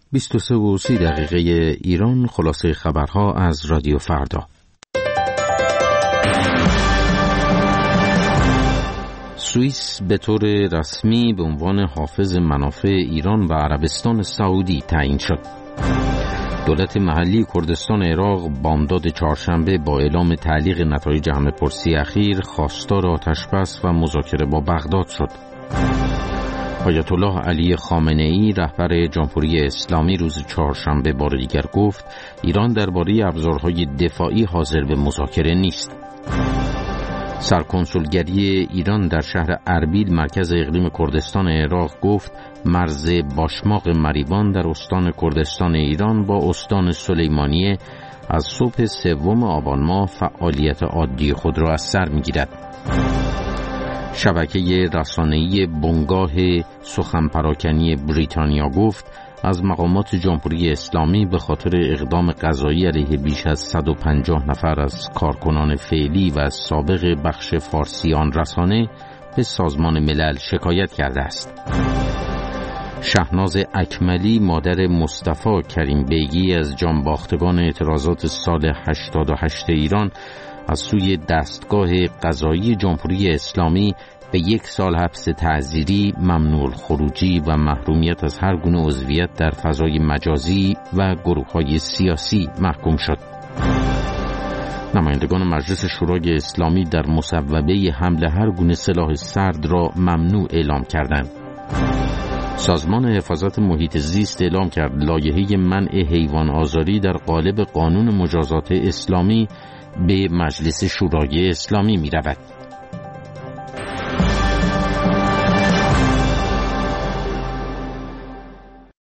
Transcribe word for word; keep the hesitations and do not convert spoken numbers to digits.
بیست و سه و سی دقیقه ایران. خلاصه خبرها از رادیو فردا. سوئیس به طور رسمی به عنوان حافظ منافع ایران و عربستان سعودی تعیین شد. دولت محلی کردستان عراق بامداد چهارشنبه با اعلام تعلیق نتایج همه‌پرسی اخیر خواستار آتش‌بس و مذاکره با بغداد شد. آیت الله علی خامنه‌ای رهبر جمهوری اسلامی روز چهارشنبه بار دیگر گفت ایران درباره ابزارهای دفاعی حاضر به مذاکره نیست. سرکنسولگری ایران در شهر اربیل مرکز اقلیم کردستان عراق گفت مرز باشماق مریوان در استان کردستان ایران با استان سلیمانیه از صبح سوم آبان ماه فعالیت عادی خود را از سر می‌گیرد. شبکه رسانه‌ای بنگاه سخن پراکنی بریتانیا گفت از مقامات جمهوری اسلامی به خاطر اقدام قضایی علیه بیش از صد و پنجاه نفر از کارکنان فعلی و سابق بخش فارسی آن رسانه به سازمان ملل شکایت کرده است. شهناز اکملی مادر مصطفی کریم بیگی از جانباختگان اعتراضات سال هشتاد و هشت ایران از سوی دستگاه قضایی جمهوری اسلامی به یک سال حبس تعزیری، ممنوع الخروجی و محرومیت از هر گونه عضویت در فضای مجازی و گروه‌های سیاسی محکوم شد. نمایندگان مجلس شورای اسلامی در مصوبه حمل هر گونه سلاح سرد را ممنوع اعلام کردند. سازمان حفاظت محیط زیست اعلام کرد لایحه منع حیوان آزاری در قالب قانون مجازات اسلامی به مجلس شورای اسلامی می رود.